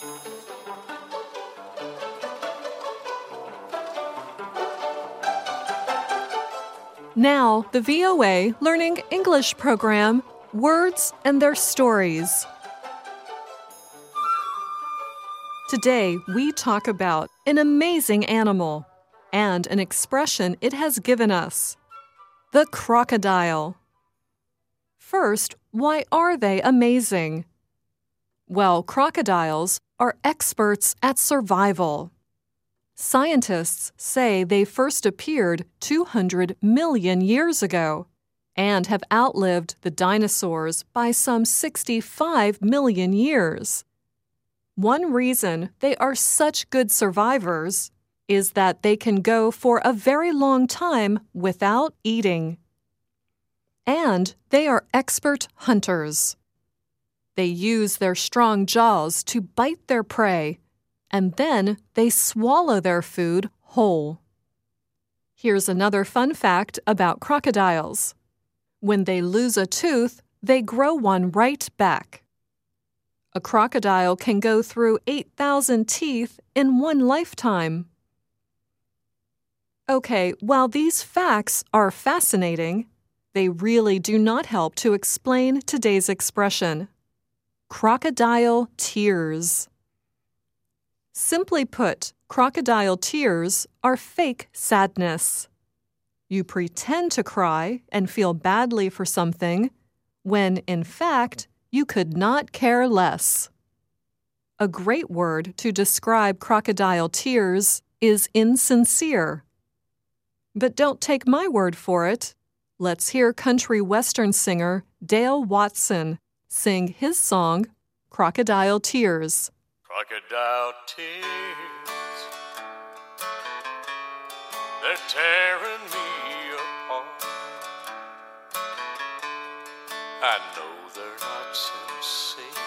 Now, the VOA Learning English program, Words and Their Stories. Today, we talk about an amazing animal and an expression it has given us, the crocodile. First, why are they amazing? Well, crocodiles are experts at survival. Scientists say they first appeared 200 million years ago and have outlived the dinosaurs by some 65 million years. One reason they are such good survivors is that they can go for a very long time without eating. And they are expert hunters. They use their strong jaws to bite their prey, and then they swallow their food whole. Here's another fun fact about crocodiles. When they lose a tooth, they grow one right back. A crocodile can go through 8,000 teeth in one lifetime. Okay, while these facts are fascinating, they really do not help to explain today's expression. Crocodile tears. Simply put, crocodile tears are fake sadness. You pretend to cry and feel badly for something when, in fact, you could not care less. A great word to describe crocodile tears is insincere. But don't take my word for it. Let's hear country western singer Dale Watson sing his song, Crocodile Tears. Crocodile tears, they're tearing me apart. I know they're not sincere,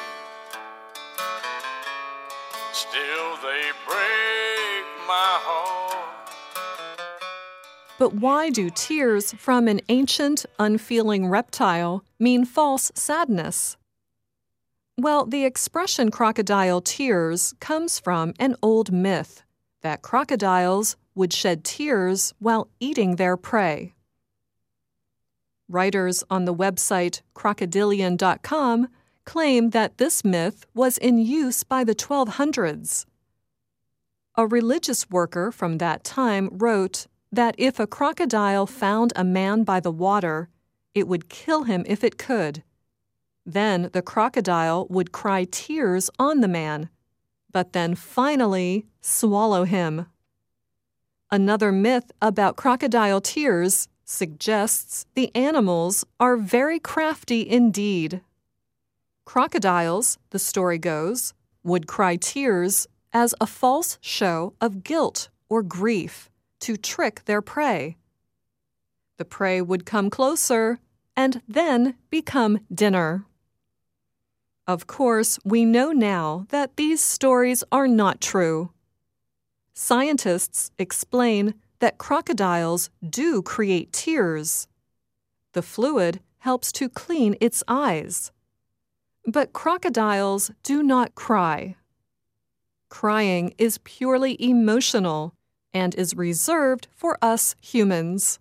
still they break my heart. But why do tears from an ancient, unfeeling reptile mean false sadness? Well, the expression crocodile tears comes from an old myth that crocodiles would shed tears while eating their prey. Writers on the website crocodilian.com claim that this myth was in use by the 1200s. A religious worker from that time wrote that if a crocodile found a man by the water, it would kill him if it could. Then the crocodile would cry tears on the man, but then finally swallow him. Another myth about crocodile tears suggests the animals are very crafty indeed. Crocodiles, the story goes, would cry tears as a false show of guilt or grief to trick their prey. The prey would come closer and then become dinner. Of course, we know now that these stories are not true. Scientists explain that crocodiles do create tears. The fluid helps to clean its eyes. But crocodiles do not cry. Crying is purely emotional and is reserved for us humans.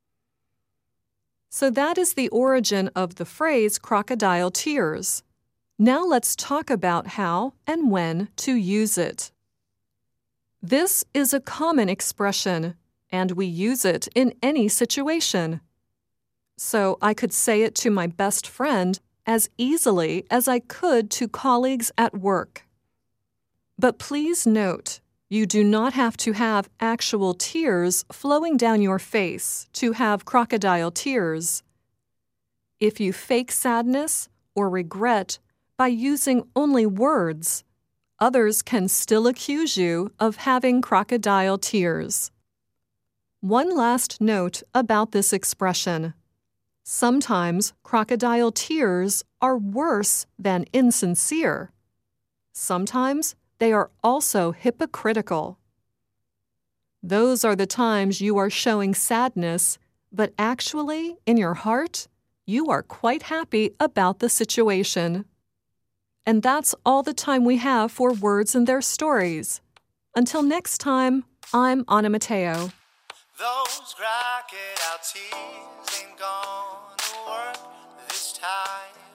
So that is the origin of the phrase crocodile tears. Now let's talk about how and when to use it. This is a common expression, and we use it in any situation. So I could say it to my best friend as easily as I could to colleagues at work. But please note, you do not have to have actual tears flowing down your face to have crocodile tears. If you fake sadness or regret by using only words, others can still accuse you of having crocodile tears. One last note about this expression. Sometimes crocodile tears are worse than insincere. Sometimes they are also hypocritical. Those are the times you are showing sadness, but actually, in your heart, you are quite happy about the situation. And that's all the time we have for Words and Their Stories. Until next time, I'm Anna Mateo. Those crocodile tears ain't gonna work this time.